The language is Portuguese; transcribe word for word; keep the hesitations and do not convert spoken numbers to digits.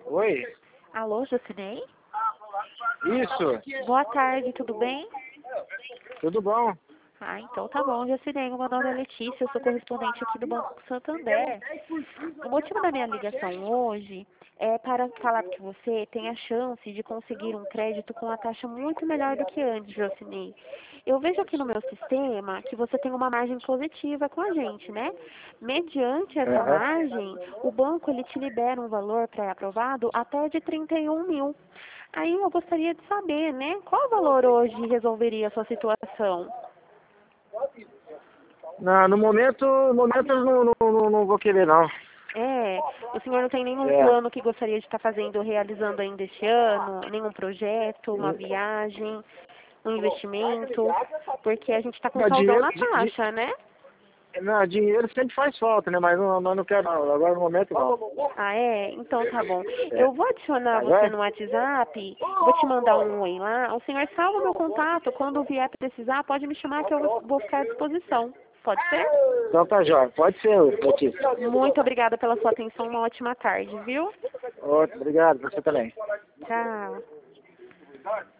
Oi? Alô, Jocinei? Isso, Boa tarde, tudo bem? tudo bom? Ah, então tá bom, Jocinei. Meu nome é Letícia, eu sou correspondente aqui do Banco Santander. O motivo da minha ligação hoje é para falar que você tem a chance de conseguir um crédito com uma taxa muito melhor do que antes, Jocinei. Eu vejo aqui no meu sistema que você tem uma margem positiva com a gente, né? Mediante essa Aham. margem, o banco ele te libera um valor pré-aprovado até de trinta e um mil. Aí eu gostaria de saber, né? Qual valor hoje resolveria a sua situação? Não, no momento, no momento eu não, não, não, não vou querer não. É, o senhor não tem nenhum É. plano que gostaria de estar fazendo, realizando ainda este ano? Nenhum projeto, uma viagem, um investimento? Porque a gente está com Não, saldão dinheiro, na di- di- taxa, né? não, dinheiro sempre faz falta, né? Mas não, mas não quero não. Agora no momento não. Ah, é? Então tá bom. É. Eu vou adicionar Tá você bem? no WhatsApp, vou te mandar um oi lá. O senhor salva o meu contato. Quando vier precisar, pode me chamar que eu vou ficar à disposição. Pode ser? Então tá jóia. Pode ser, Letícia. Muito obrigada pela sua atenção. Uma ótima tarde, viu? Ótimo, obrigado. Você também. Tchau.